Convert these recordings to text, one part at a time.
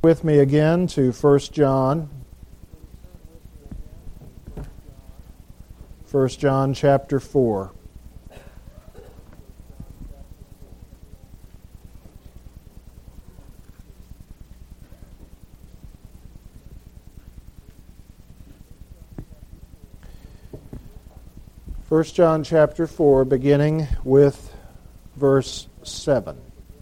With me again to 1 John. 1 John chapter 4. First John chapter 4, beginning with verse 7.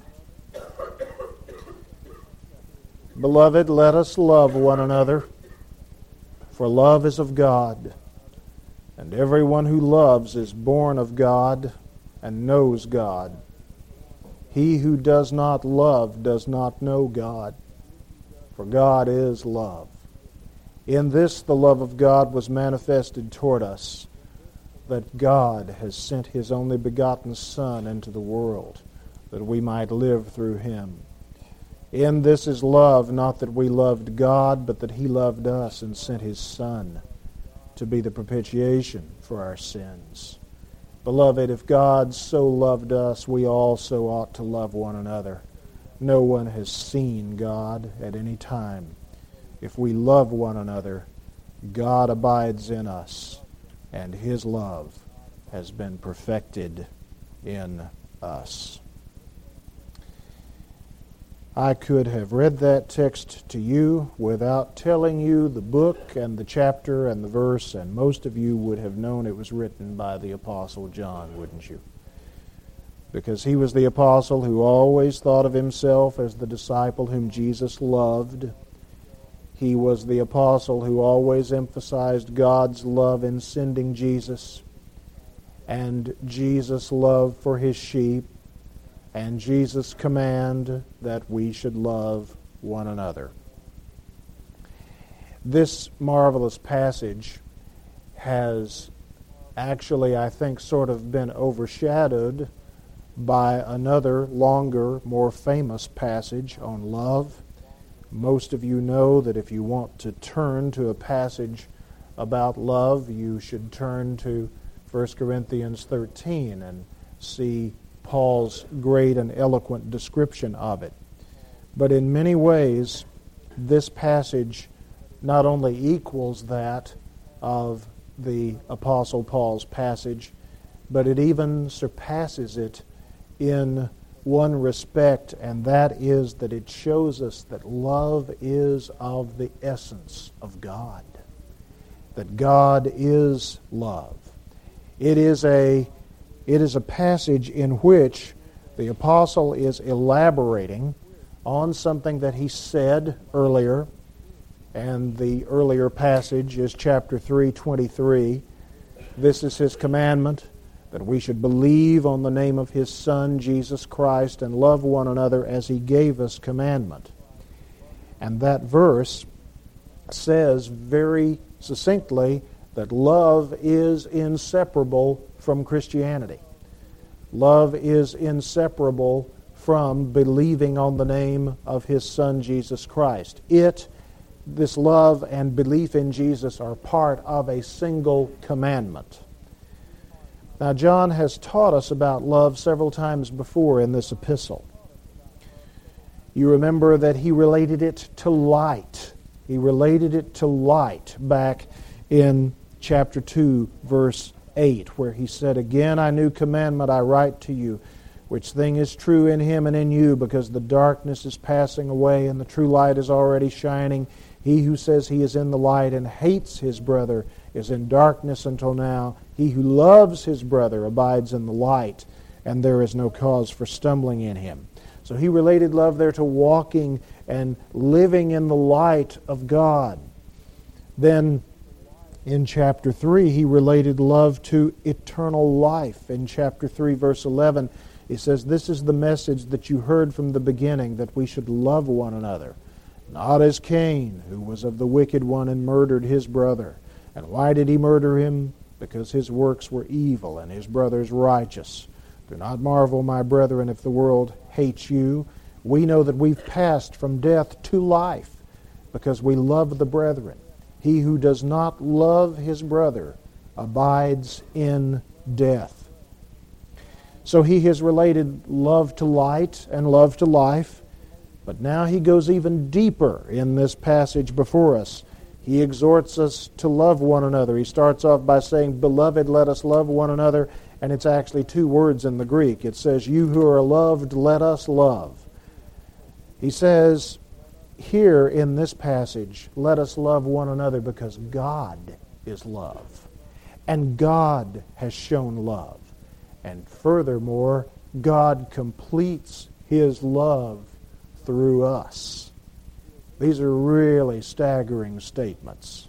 Beloved, let us love one another, for love is of God, and everyone who loves is born of God and knows God. He who does not love does not know God, for God is love. In this the love of God was manifested toward us, that God has sent His only begotten Son into the world, that we might live through Him. In this is love, not that we loved God, but that He loved us and sent His Son to be the propitiation for our sins. Beloved, if God so loved us, we also ought to love one another. No one has seen God at any time. If we love one another, God abides in us, and His love has been perfected in us. I could have read that text to you without telling you the book and the chapter and the verse, and most of you would have known it was written by the Apostle John, wouldn't you? Because he was the apostle who always thought of himself as the disciple whom Jesus loved. He was the apostle who always emphasized God's love in sending Jesus, and Jesus' love for His sheep, and Jesus' command that we should love one another. This marvelous passage has actually, I think, sort of been overshadowed by another longer, more famous passage on love. Most of you know that if you want to turn to a passage about love, you should turn to 1 Corinthians 13 and see Paul's great and eloquent description of it. But in many ways, this passage not only equals that of the Apostle Paul's passage, but it even surpasses it in one respect, and that is that it shows us that love is of the essence of God. That God is love. It is a passage in which the apostle is elaborating on something that he said earlier, and the earlier passage is chapter 3:23. This is his commandment, that we should believe on the name of His Son, Jesus Christ, and love one another as He gave us commandment. And that verse says very succinctly that love is inseparable from Christianity. Love is inseparable from believing on the name of His Son, Jesus Christ. This love and belief in Jesus are part of a single commandment. Now, John has taught us about love several times before in this epistle. You remember that he related it to light. He related it to light back in chapter 2, verse 8, where he said, "Again, a new commandment I write to you, which thing is true in Him and in you, because the darkness is passing away and the true light is already shining. He who says he is in the light and hates his brother is in darkness until now. He who loves his brother abides in the light, and there is no cause for stumbling in him." So he related love there to walking and living in the light of God. Then in chapter 3, he related love to eternal life. In chapter 3, verse 11, he says, "This is the message that you heard from the beginning, that we should love one another. Not as Cain, who was of the wicked one and murdered his brother. And why did he murder him? Because his works were evil and his brother's righteous. Do not marvel, my brethren, if the world hates you. We know that we've passed from death to life, because we love the brethren. He who does not love his brother abides in death." So he has related love to light and love to life. But now he goes even deeper in this passage before us. He exhorts us to love one another. He starts off by saying, "Beloved, let us love one another." And it's actually two words in the Greek. It says, "You who are loved, let us love." He says here in this passage, let us love one another because God is love. And God has shown love. And furthermore, God completes His love through us. These are really staggering statements.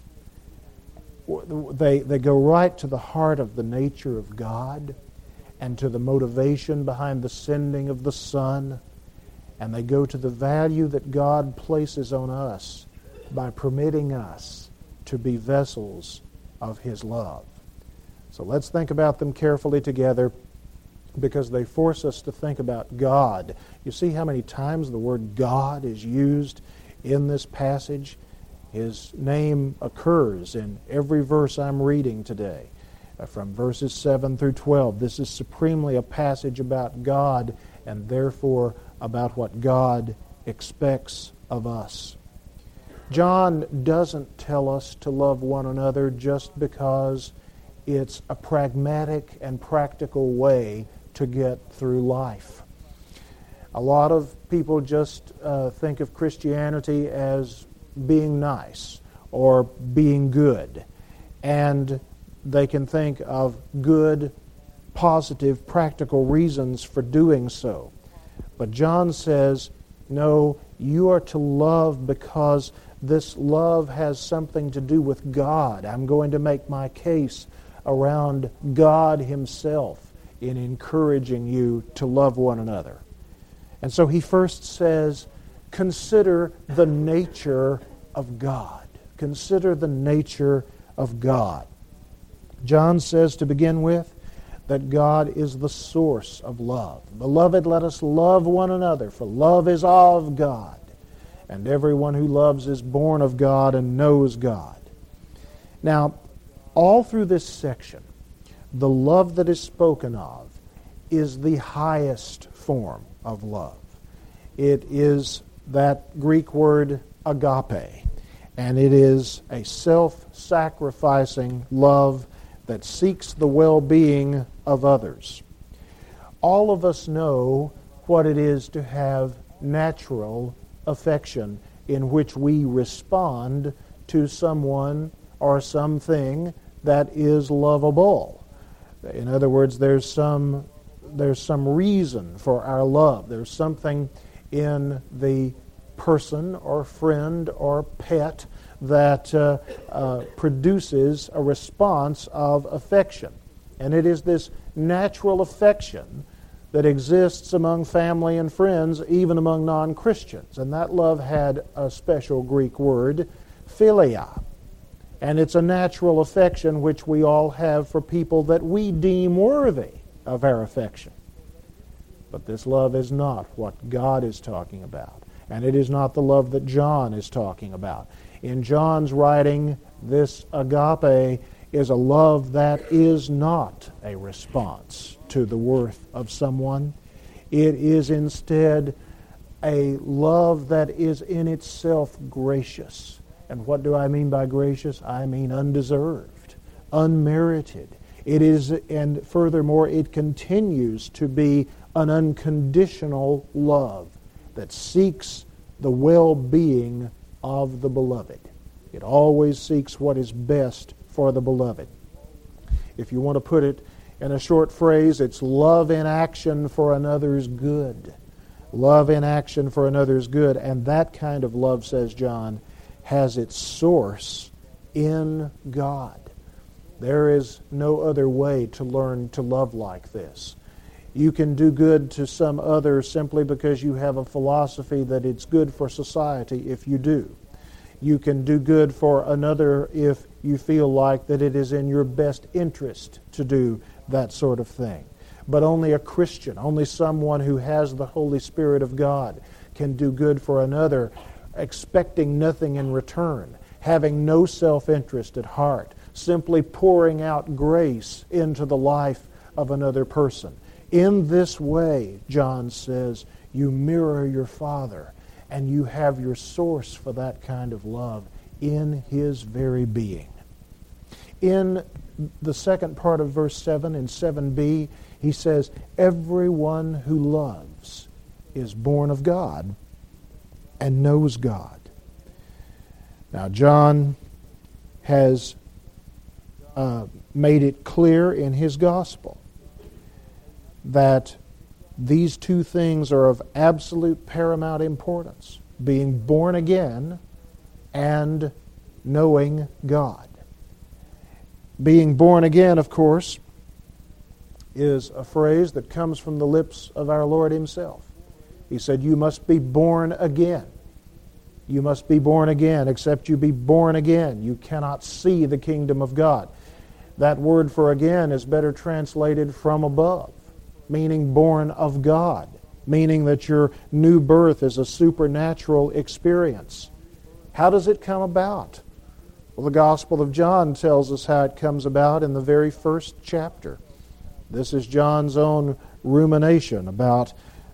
They go right to the heart of the nature of God and to the motivation behind the sending of the Son, and they go to the value that God places on us by permitting us to be vessels of His love. So let's think about them carefully together, because they force us to think about God. You see how many times the word God is used in this passage? His name occurs in every verse I'm reading today, from verses 7 through 12. This is supremely a passage about God, and therefore about what God expects of us. John doesn't tell us to love one another just because it's a pragmatic and practical way to get through life. A lot of people just think of Christianity as being nice or being good, and they can think of good, positive, practical reasons for doing so. But John says, no, you are to love because this love has something to do with God. I'm going to make my case around God Himself in encouraging you to love one another. And so he first says, consider the nature of God. Consider the nature of God. John says to begin with that God is the source of love. Beloved, let us love one another, for love is of God. And everyone who loves is born of God and knows God. Now, all through this section, the love that is spoken of is the highest form of love. It is that Greek word agape, and it is a self-sacrificing love that seeks the well-being of others. All of us know what it is to have natural affection in which we respond to someone or something that is lovable. In other words, there's some reason for our love. There's something in the person or friend or pet that produces a response of affection. And it is this natural affection that exists among family and friends, even among non-Christians. And that love had a special Greek word, philia. And it's a natural affection which we all have for people that we deem worthy of our affection. But this love is not what God is talking about. And it is not the love that John is talking about. In John's writing, this agape is a love that is not a response to the worth of someone. It is instead a love that is in itself gracious. And what do I mean by gracious? I mean undeserved, unmerited. It is, and furthermore, it continues to be an unconditional love that seeks the well-being of the beloved. It always seeks what is best for the beloved. If you want to put it in a short phrase, it's love in action for another's good. Love in action for another's good. And that kind of love, says John, has its source in God. There is no other way to learn to love like this. You can do good to some other simply because you have a philosophy that it's good for society if you do. You can do good for another if you feel like that it is in your best interest to do that sort of thing. But only a Christian, only someone who has the Holy Spirit of God can do good for another, expecting nothing in return, having no self-interest at heart, simply pouring out grace into the life of another person. In this way, John says, you mirror your Father, And you have your source for that kind of love in His very being. In the second part of verse 7, in 7b, he says, everyone who loves is born of God and knows God. Now, John has made it clear in his gospel that these two things are of absolute paramount importance, being born again and knowing God. Being born again, of course, is a phrase that comes from the lips of our Lord Himself. He said, you must be born again. You must be born again. Except you be born again, you cannot see the kingdom of God. That word for again is better translated from above, meaning born of God, meaning that your new birth is a supernatural experience. How does it come about? Well, the Gospel of John tells us how it comes about in the very first chapter. This is John's own rumination about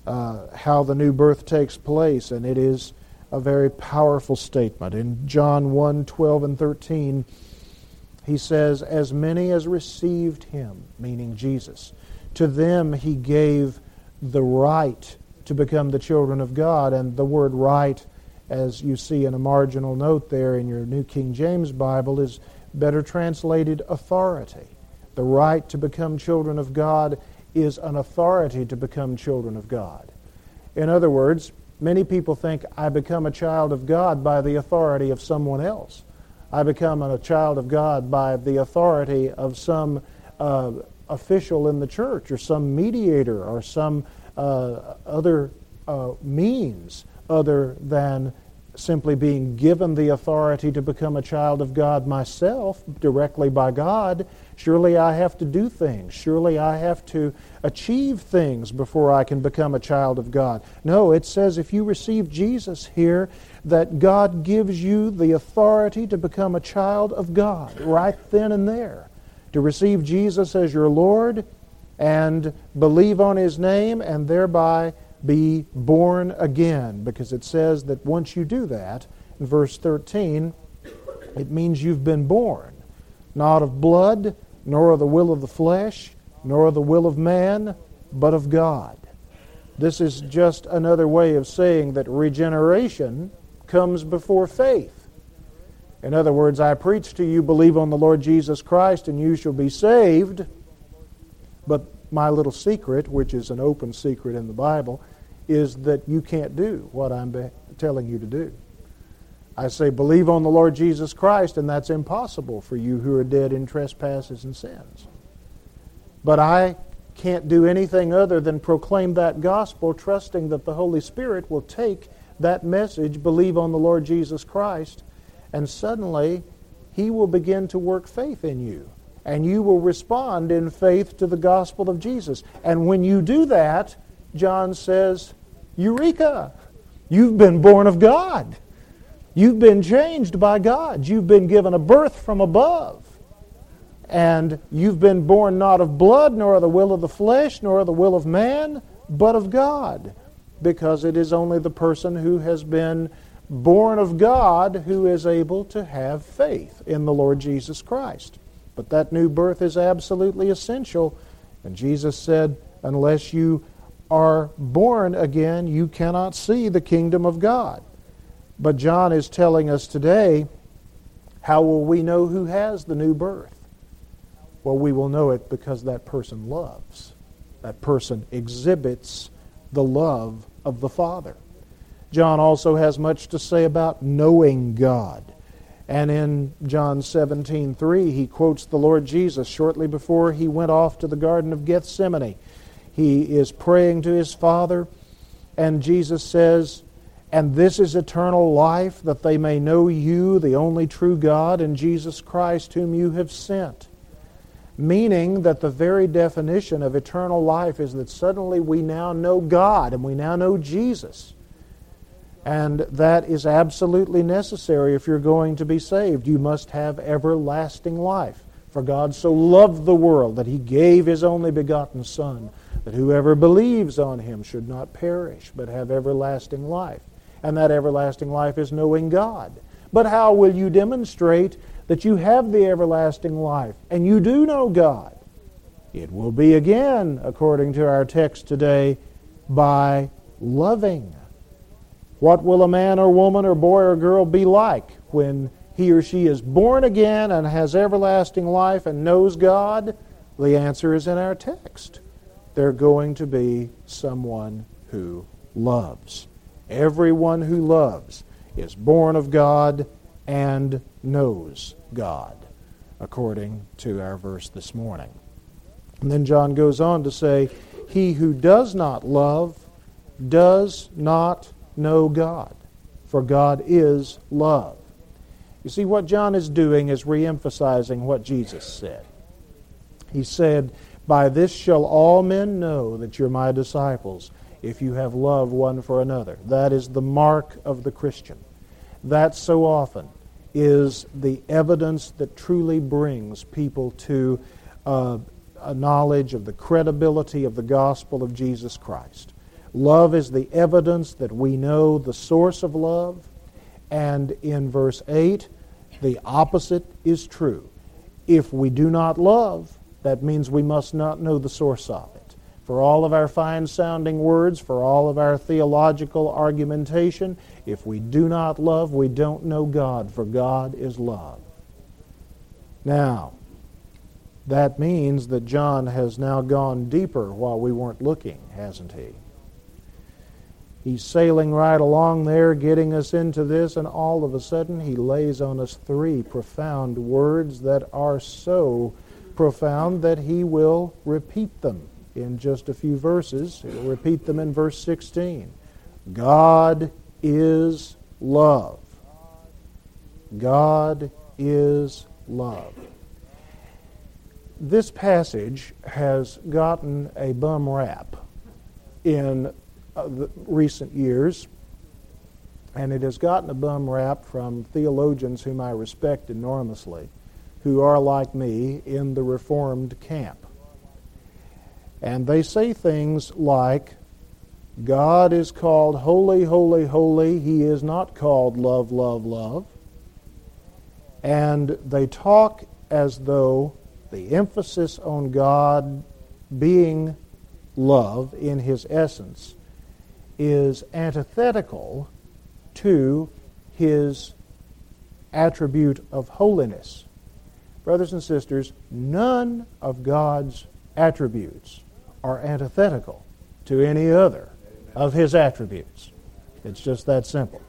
how the new birth takes place, and it is a very powerful statement. In John 1:12 and 13, he says, as many as received Him, meaning Jesus, to them He gave the right to become the children of God. And the word right, as you see in a marginal note there in your New King James Bible, is better translated authority. The right to become children of God is an authority to become children of God. In other words, many people think I become a child of God by the authority of someone else. I become a child of God by the authority of some official in the church or some mediator or some other means other than simply being given the authority to become a child of God myself directly by God. Surely I have to do things. Surely I have to achieve things before I can become a child of God. No, it says if you receive Jesus here, that God gives you the authority to become a child of God right then and there. To receive Jesus as your Lord and believe on His name and thereby be born again. Because it says that once you do that, in verse 13, it means you've been born, not of blood, nor of the will of the flesh, nor of the will of man, but of God. This is just another way of saying that regeneration comes before faith. In other words, I preach to you, believe on the Lord Jesus Christ and you shall be saved. But my little secret, which is an open secret in the Bible, is that you can't do what I'm telling you to do. I say, believe on the Lord Jesus Christ, and that's impossible for you who are dead in trespasses and sins. But I can't do anything other than proclaim that gospel, trusting that the Holy Spirit will take that message, believe on the Lord Jesus Christ, and suddenly He will begin to work faith in you. And you will respond in faith to the gospel of Jesus. And when you do that, John says, Eureka! You've been born of God. You've been changed by God. You've been given a birth from above. And you've been born not of blood, nor of the will of the flesh, nor of the will of man, but of God. Because it is only the person who has been born of God who is able to have faith in the Lord Jesus Christ. But that new birth is absolutely essential. And Jesus said, unless you are born again, you cannot see the kingdom of God. But John is telling us today, how will we know who has the new birth? Well, we will know it because that person loves. That person exhibits the love of the Father. John also has much to say about knowing God. And in John 17:3, he quotes the Lord Jesus shortly before he went off to the Garden of Gethsemane. He is praying to his Father, and Jesus says, and this is eternal life, that they may know you, the only true God, and Jesus Christ, whom you have sent. Meaning that the very definition of eternal life is that suddenly we now know God, and we now know Jesus. And that is absolutely necessary if you're going to be saved. You must have everlasting life. For God so loved the world that He gave His only begotten Son, that whoever believes on Him should not perish, but have everlasting life. and that everlasting life is knowing God. But how will you demonstrate that you have the everlasting life and you do know God? It will be again, according to our text today, by loving. What will a man or woman or boy or girl be like when he or she is born again and has everlasting life and knows God? The answer is in our text. They're going to be someone who loves. Everyone who loves is born of God and knows God, according to our verse this morning. And then John goes on to say, he who does not love does not know God, for God is love. You see, what John is doing is re-emphasizing what Jesus said. He said, by this shall all men know that you're my disciples, if you have love one for another. That is the mark of the Christian. That so often is the evidence that truly brings people to a knowledge of the credibility of the gospel of Jesus Christ. Love is the evidence that we know the source of love, and in verse 8, the opposite is true. If we do not love, that means we must not know the source of it. For all of our fine-sounding words, for all of our theological argumentation, if we do not love, we don't know God, for God is love. Now, that means that John has now gone deeper while we weren't looking, hasn't he? He's sailing right along there, getting us into this, and all of a sudden he lays on us three profound words that are so profound that he will repeat them in just a few verses. He'll repeat them in verse 16. God is love. God is love. This passage has gotten a bum rap in the recent years, and it has gotten a bum rap from theologians whom I respect enormously, who are like me in the Reformed camp. And they say things like, God is called holy, holy, holy. He is not called love, love, love. And they talk as though the emphasis on God being love in his essence is antithetical to his attribute of holiness. Brothers and sisters, none of God's attributes are antithetical to any other of his attributes. It's just that simple.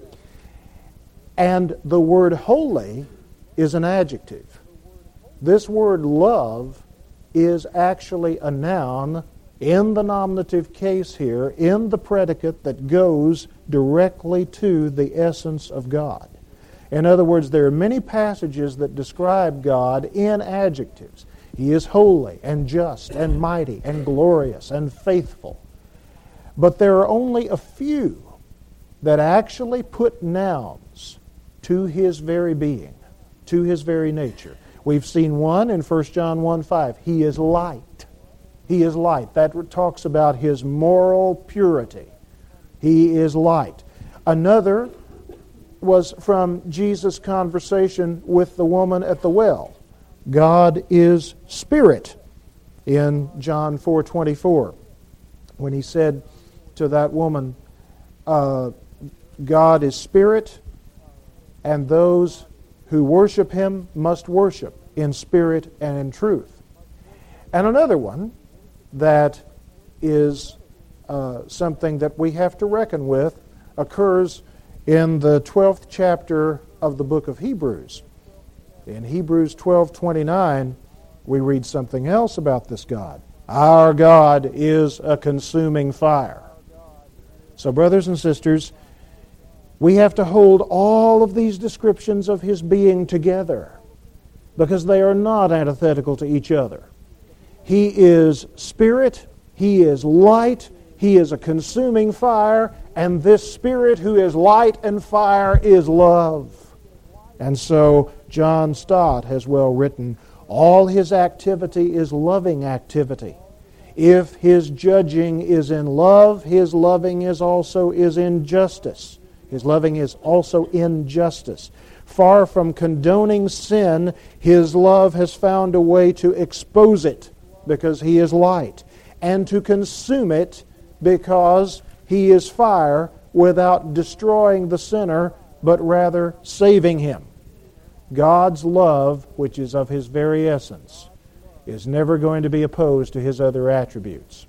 And the word holy is an adjective. This word love is actually a noun in the nominative case here, in the predicate that goes directly to the essence of God. In other words, there are many passages that describe God in adjectives. He is holy and just and mighty and glorious and faithful. But there are only a few that actually put nouns to his very being, to his very nature. We've seen one in 1 John 1:5. He is light. He is light. That talks about his moral purity. He is light. Another was from Jesus' conversation with the woman at the well. God is spirit in John 4:24, when he said to that woman, God is spirit, and those who worship him must worship in spirit and in truth. And another one that is something that we have to reckon with occurs in the 12th chapter of the book of Hebrews. In Hebrews 12:29, we read something else about this God. Our God is a consuming fire. So, brothers and sisters, we have to hold all of these descriptions of his being together, because they are not antithetical to each other. He is spirit, he is light, he is a consuming fire, and this spirit who is light and fire is love. And so John Stott has well written, all his activity is loving activity. If his judging is in love, his loving is also in justice. His loving is also in justice. Far from condoning sin, His love has found a way to expose it because He is light, and to consume it because He is fire, without destroying the sinner, but rather saving him. God's love, which is of His very essence, is never going to be opposed to His other attributes.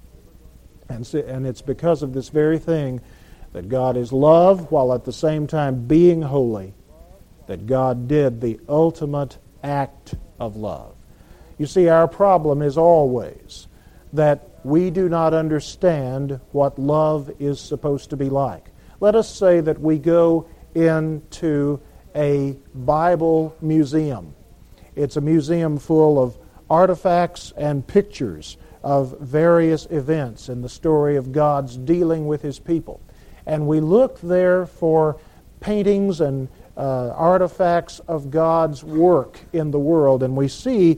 And it's because of this very thing that God is love, while at the same time being holy, that God did the ultimate act of love. You see, our problem is always that we do not understand what love is supposed to be like. Let us say that we go into a Bible museum. It's a museum full of artifacts and pictures of various events in the story of God's dealing with His people. And we look there for paintings and artifacts of God's work in the world, and we see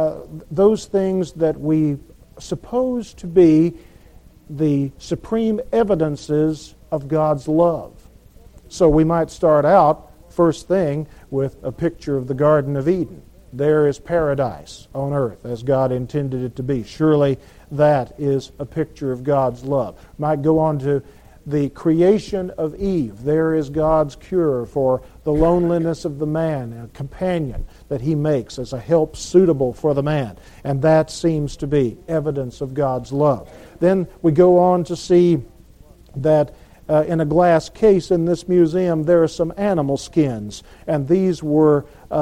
those things that we suppose to be the supreme evidences of God's love. So we might start out, first thing, with a picture of the Garden of Eden. There is paradise on earth as God intended it to be. Surely that is a picture of God's love. Might go on to the creation of Eve. There is God's cure for the loneliness of the man, a companion that He makes as a help suitable for the man. And that seems to be evidence of God's love. Then we go on to see that in a glass case in this museum there are some animal skins, and these were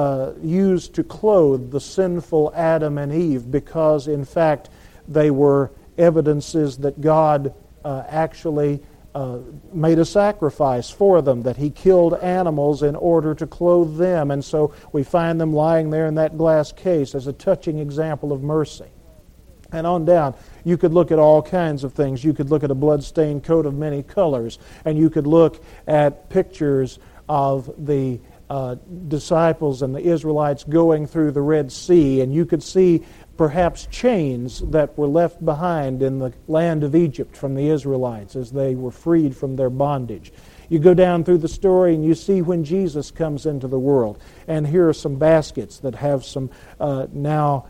used to clothe the sinful Adam and Eve because, in fact, they were evidences that God actually made a sacrifice for them, that He killed animals in order to clothe them. And so we find them lying there in that glass case as a touching example of mercy. And on down, you could look at all kinds of things. You could look at a blood-stained coat of many colors, and you could look at pictures of the disciples and the Israelites going through the Red Sea, and you could see perhaps chains that were left behind in the land of Egypt from the Israelites as they were freed from their bondage. You go down through the story and you see when Jesus comes into the world, and here are some baskets that have some now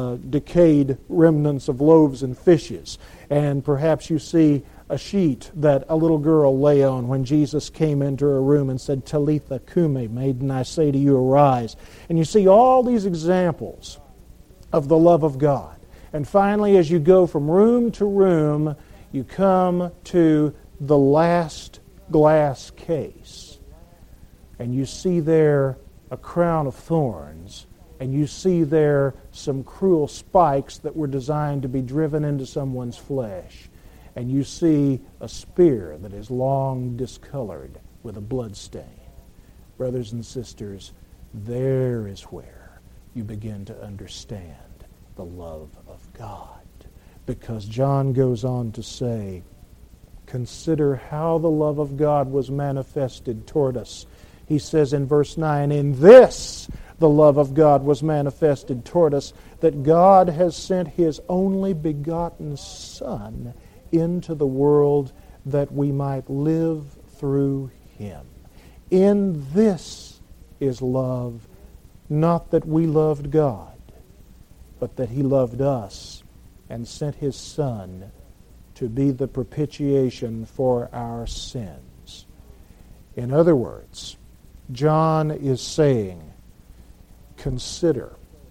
decayed remnants of loaves and fishes, and perhaps you see a sheet that a little girl lay on when Jesus came into her room and said, "Talitha cumi," maiden, I say to you, arise. And you see all these examples of the love of God. And finally, as you go from room to room, you come to the last glass case, and you see there a crown of thorns, and you see there some cruel spikes that were designed to be driven into someone's flesh. And you see a spear that is long discolored with a blood stain. Brothers and sisters, there is where you begin to understand the love of God. Because John goes on to say, consider how the love of God was manifested toward us. He says in verse 9, in this the love of God was manifested toward us, that God has sent His only begotten Son into the world that we might live through Him. In this is love, not that we loved God, but that He loved us and sent His Son to be the propitiation for our sins. In other words, John is saying, consider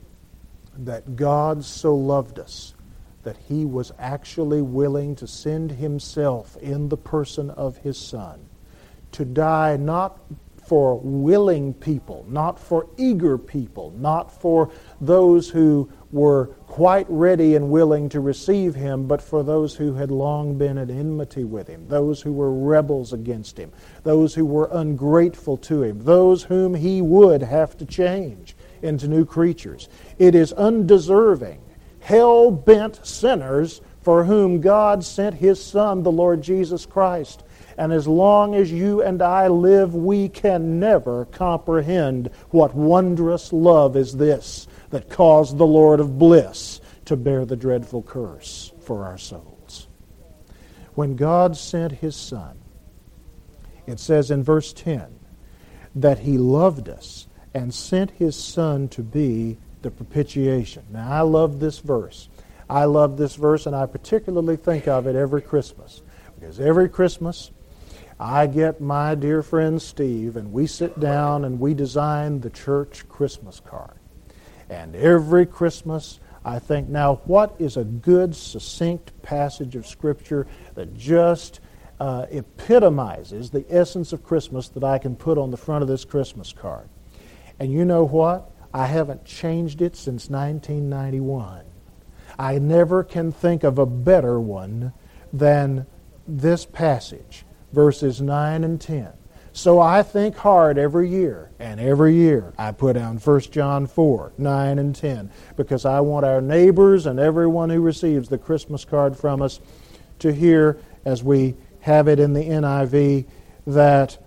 that God so loved us that He was actually willing to send Himself in the person of His Son to die not for willing people, not for eager people, not for those who were quite ready and willing to receive Him, but for those who had long been at enmity with Him, those who were rebels against Him, those who were ungrateful to Him, those whom He would have to change into new creatures. It is undeserving, hell-bent sinners for whom God sent His Son, the Lord Jesus Christ. And as long as you and I live, we can never comprehend what wondrous love is this that caused the Lord of bliss to bear the dreadful curse for our souls. When God sent His Son, It says in verse 10 that He loved us and sent His Son to be the propitiation. Now, I love this verse. I love this verse, and I particularly think of it every Christmas. Because every Christmas, I get my dear friend Steve, and we sit down and we design the church Christmas card. And every Christmas, I think, now, what is a good, succinct passage of Scripture that just epitomizes the essence of Christmas that I can put on the front of this Christmas card? And you know what? I haven't changed it since 1991. I never can think of a better one than this passage, verses 9 and 10. So I think hard every year, and every year I put down 1 John 4, 9 and 10, because I want our neighbors and everyone who receives the Christmas card from us to hear, as we have it in the NIV, that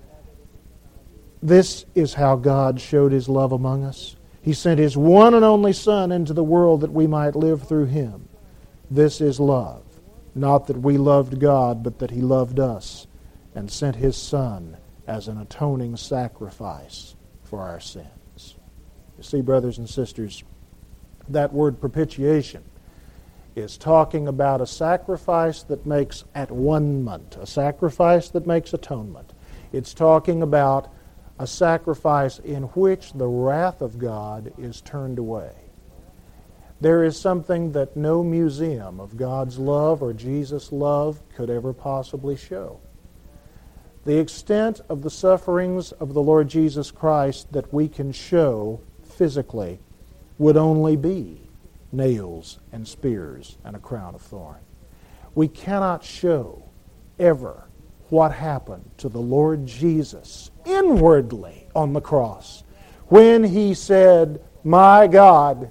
this is how God showed His love among us. He sent His one and only Son into the world that we might live through Him. This is love. Not that we loved God, but that He loved us and sent His Son as an atoning sacrifice for our sins. You see, brothers and sisters, that word propitiation is talking about a sacrifice that makes atonement, a sacrifice that makes atonement. It's talking about a sacrifice in which the wrath of God is turned away. There is something that no museum of God's love or Jesus' love could ever possibly show. The extent of the sufferings of the Lord Jesus Christ that we can show physically would only be nails and spears and a crown of thorns. We cannot show ever what happened to the Lord Jesus inwardly on the cross when He said, my God,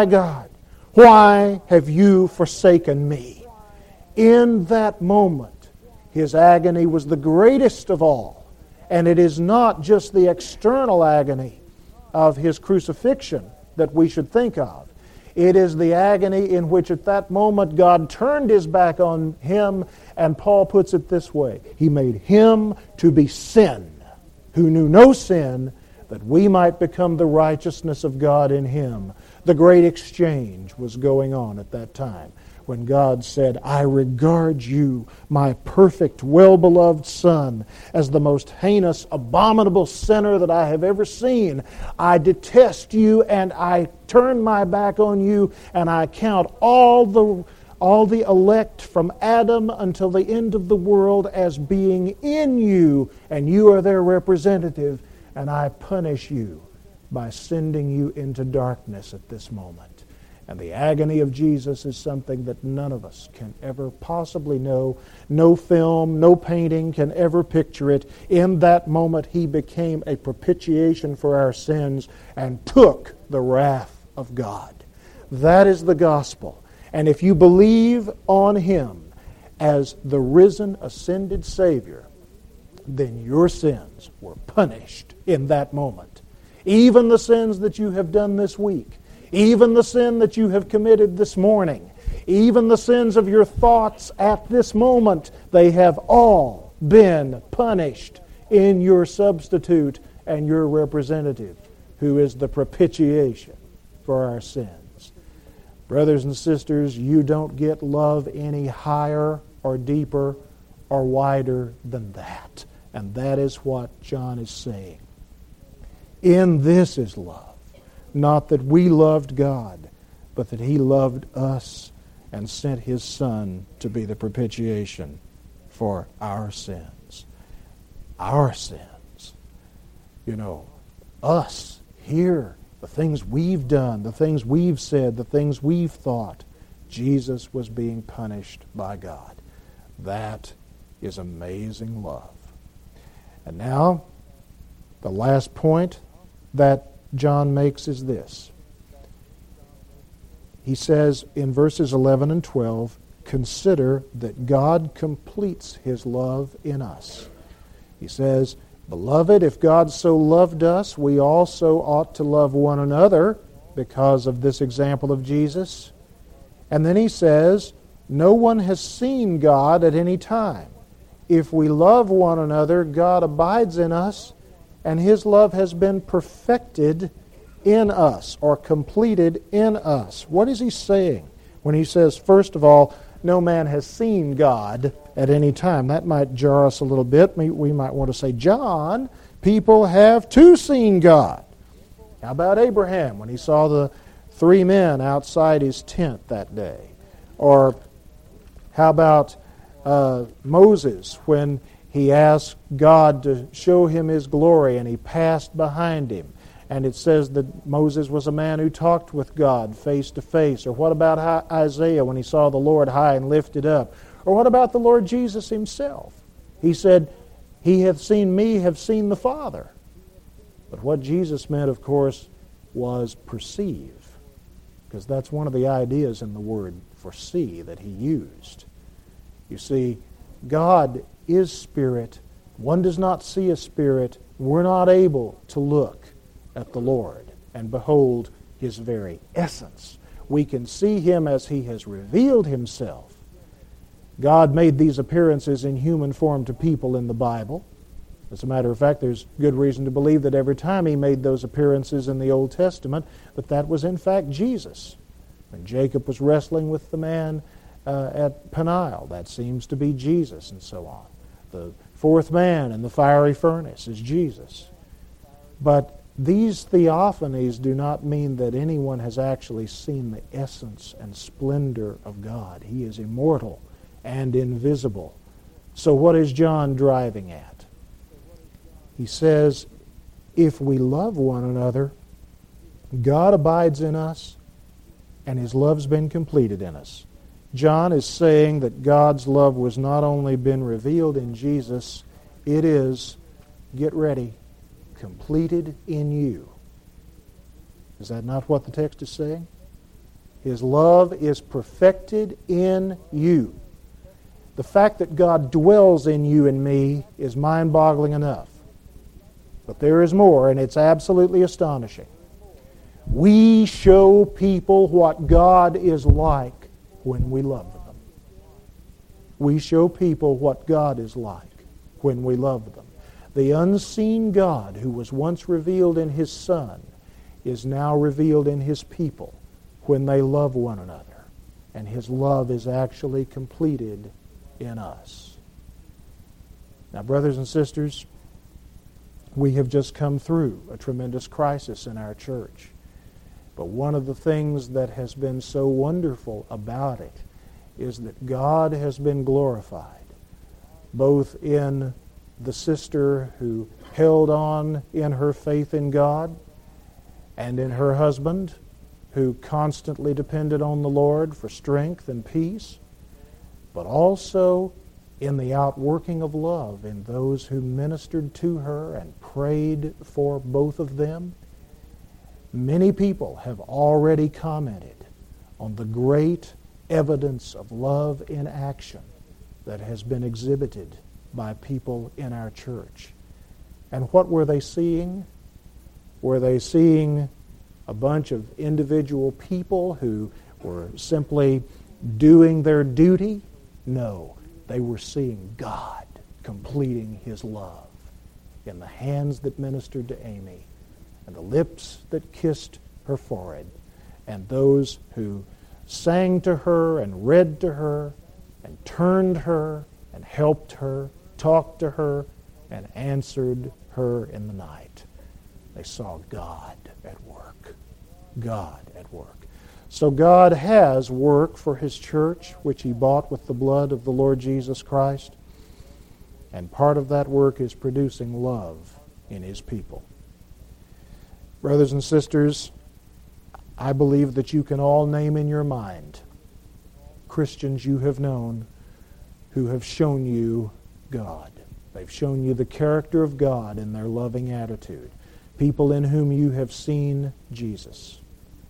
why have you forsaken me?" In that moment, His agony was the greatest of all. And it is not just the external agony of His crucifixion that we should think of. It is the agony in which at that moment God turned His back on Him, and Paul puts it this way: He made Him to be sin, who knew no sin, that we might become the righteousness of God in Him. The great exchange was going on at that time when God said, "I regard you, my perfect, well-beloved Son, as the most heinous, abominable sinner that I have ever seen. I detest you, and I turn my back on you, and I count all the elect from Adam until the end of the world as being in you, and you are their representative, and I punish you by sending you into darkness at this moment." And the agony of Jesus is something that none of us can ever possibly know. No film, no painting can ever picture it. In that moment, He became a propitiation for our sins and took the wrath of God. That is the gospel. And if you believe on Him as the risen, ascended Savior, then your sins were punished in that moment. Even the sins that you have done this week, even the sin that you have committed this morning, even the sins of your thoughts at this moment, they have all been punished in your substitute and your representative, who is the propitiation for our sins. Brothers and sisters, you don't get love any higher or deeper or wider than that. And that is what John is saying. In this is love. Not that we loved God, but that He loved us and sent His Son to be the propitiation for our sins. Our sins. You know, us here, the things we've done, the things we've said, the things we've thought. Jesus was being punished by God. That is amazing love. And now, the last point that John makes is this. He says in verses 11 and 12, consider that God completes His love in us. He says, "Beloved, if God so loved us, we also ought to love one another because of this example of Jesus." And then he says, "No one has seen God at any time. if we love one another, God abides in us, and His love has been perfected in us, or completed in us. What is He saying when He says, first of all, no man has seen God at any time? That might jar us a little bit. We might want to say, John, people have too seen God. How about Abraham when he saw the 3 men outside his tent that day? Or how about Moses when he asked God to show him His glory and he passed behind him? And it says that Moses was a man who talked with God face to face. Or what about Isaiah when he saw the Lord high and lifted up? Or what about the Lord Jesus Himself? He said, He hath seen me, have seen the Father. But what Jesus meant, of course, was perceive. Because that's one of the ideas in the word for see that He used. You see, God is spirit. One does not see a spirit. We're not able to look at the Lord and behold His very essence. We can see Him as He has revealed Himself. God made these appearances in human form to people in the Bible. As a matter of fact, there's good reason to believe that every time He made those appearances in the Old Testament, that was in fact Jesus. When Jacob was wrestling with the man at Peniel, that seems to be Jesus, and so on. The 4th man in the fiery furnace is Jesus. But these theophanies do not mean that anyone has actually seen the essence and splendor of God. He is immortal and invisible. So what is John driving at? He says, if we love one another, God abides in us, and His love's been completed in us. John is saying that God's love was not only been revealed in Jesus, it is, get ready, completed in you. Is that not what the text is saying? His love is perfected in you. The fact that God dwells in you and me is mind-boggling enough. But there is more, and it's absolutely astonishing. We show people what God is like when we love them. We show people what God is like when we love them. The unseen God who was once revealed in His Son is now revealed in His people when they love one another. And His love is actually completed in us. Now, brothers and sisters, we have just come through a tremendous crisis in our church. But one of the things that has been so wonderful about it is that God has been glorified, both in the sister who held on in her faith in God, and in her husband who constantly depended on the Lord for strength and peace, but also in the outworking of love in those who ministered to her and prayed for both of them. Many people have already commented on the great evidence of love in action that has been exhibited by people in our church. And what were they seeing? Were they seeing a bunch of individual people who were simply doing their duty? No, they were seeing God completing His love in the hands that ministered to Amy, and the lips that kissed her forehead, and those who sang to her and read to her and turned her and helped her, talked to her, and answered her in the night. They saw God at work. God at work. So God has work for His church, which He bought with the blood of the Lord Jesus Christ. And part of that work is producing love in His people. Brothers and sisters, I believe that you can all name in your mind Christians you have known who have shown you God. They've shown you the character of God in their loving attitude. People in whom you have seen Jesus.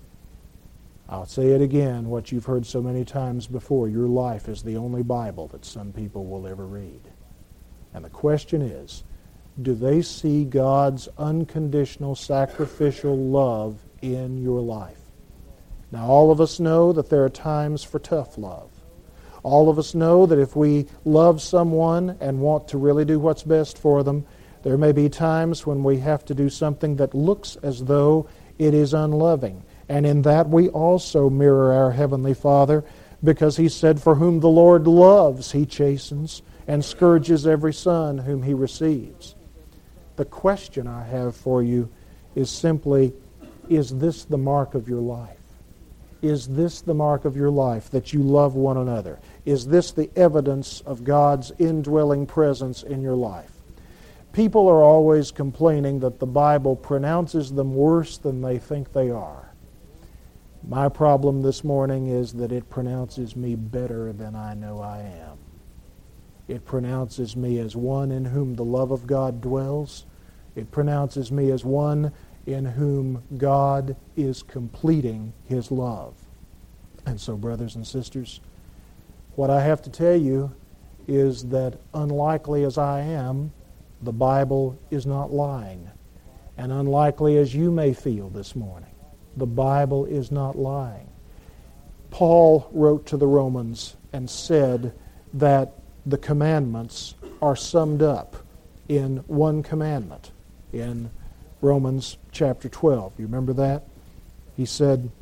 I'll say it again, what you've heard so many times before. Your life is the only Bible that some people will ever read. And the question is, do they see God's unconditional sacrificial love in your life? Now, all of us know that there are times for tough love. All of us know that if we love someone and want to really do what's best for them, there may be times when we have to do something that looks as though it is unloving. And in that we also mirror our Heavenly Father, because He said, "For whom the Lord loves, He chastens, and scourges every son whom He receives." The question I have for you is simply, is this the mark of your life? Is this the mark of your life, that you love one another? Is this the evidence of God's indwelling presence in your life? People are always complaining that the Bible pronounces them worse than they think they are. My problem this morning is that it pronounces me better than I know I am. It pronounces me as one in whom the love of God dwells. It pronounces me as one in whom God is completing His love. And so, brothers and sisters, what I have to tell you is that, unlikely as I am, the Bible is not lying. And unlikely as you may feel this morning, the Bible is not lying. Paul wrote to the Romans and said that the commandments are summed up in one commandment in Romans chapter 12. You remember that? He said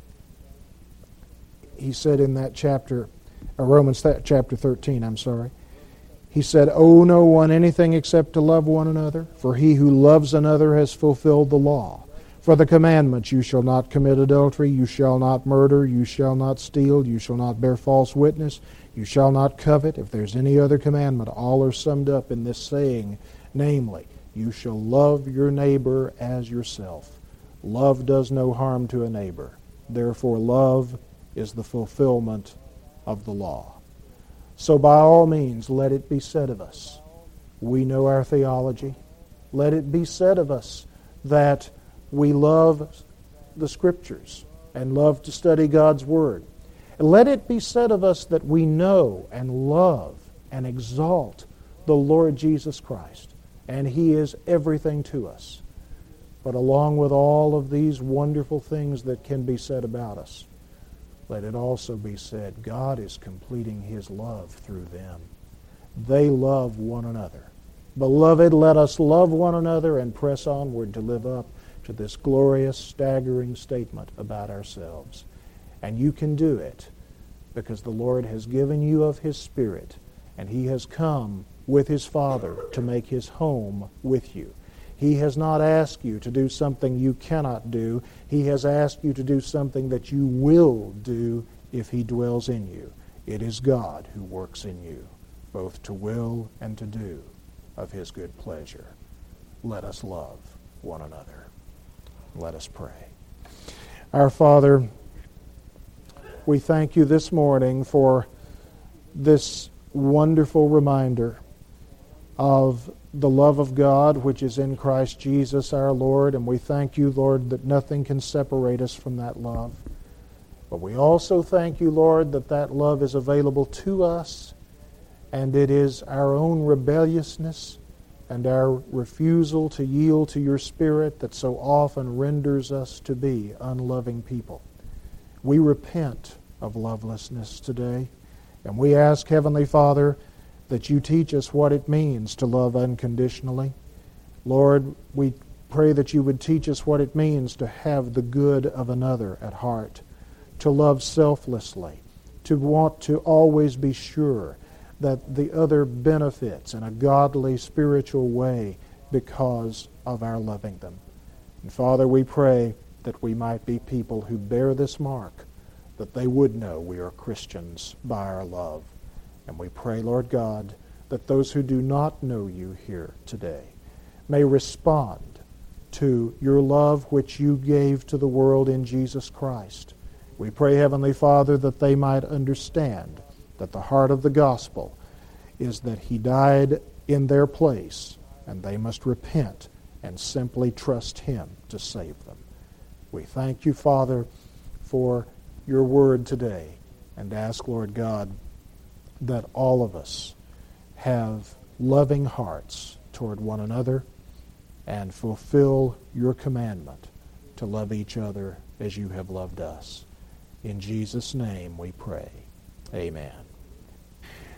in that chapter, Romans chapter 13, I'm sorry. He said, "Owe no one anything except to love one another, for he who loves another has fulfilled the law. For the commandments, you shall not commit adultery, you shall not murder, you shall not steal, you shall not bear false witness, you shall not covet. If there's any other commandment, all are summed up in this saying, namely, you shall love your neighbor as yourself. Love does no harm to a neighbor. Therefore, love is the fulfillment of the law." So by all means, let it be said of us, we know our theology. Let it be said of us that we love the Scriptures and love to study God's Word. And let it be said of us that we know and love and exalt the Lord Jesus Christ, and He is everything to us. But along with all of these wonderful things that can be said about us, let it also be said, God is completing His love through them. They love one another. Beloved, let us love one another and press onward to live up to this glorious, staggering statement about ourselves. And you can do it because the Lord has given you of His Spirit, and He has come with His Father to make His home with you. He has not asked you to do something you cannot do. He has asked you to do something that you will do if He dwells in you. It is God who works in you, both to will and to do of His good pleasure. Let us love one another. Let us pray. Our Father, we thank You this morning for this wonderful reminder of the love of God which is in Christ Jesus our Lord, and we thank You, Lord, that nothing can separate us from that love. But we also thank You, Lord, that that love is available to us, and it is our own rebelliousness and our refusal to yield to Your Spirit that so often renders us to be unloving people. We repent of lovelessness today, and we ask, Heavenly Father, that You teach us what it means to love unconditionally. Lord, we pray that You would teach us what it means to have the good of another at heart, to love selflessly, to want to always be sure that the other benefits in a godly, spiritual way because of our loving them. And Father, we pray that we might be people who bear this mark, that they would know we are Christians by our love. And we pray, Lord God, that those who do not know You here today may respond to Your love which You gave to the world in Jesus Christ. We pray, Heavenly Father, that they might understand that the heart of the gospel is that He died in their place, and they must repent and simply trust Him to save them. We thank You, Father, for Your word today, and ask, Lord God, that all of us have loving hearts toward one another and fulfill Your commandment to love each other as You have loved us. In Jesus' name we pray. Amen.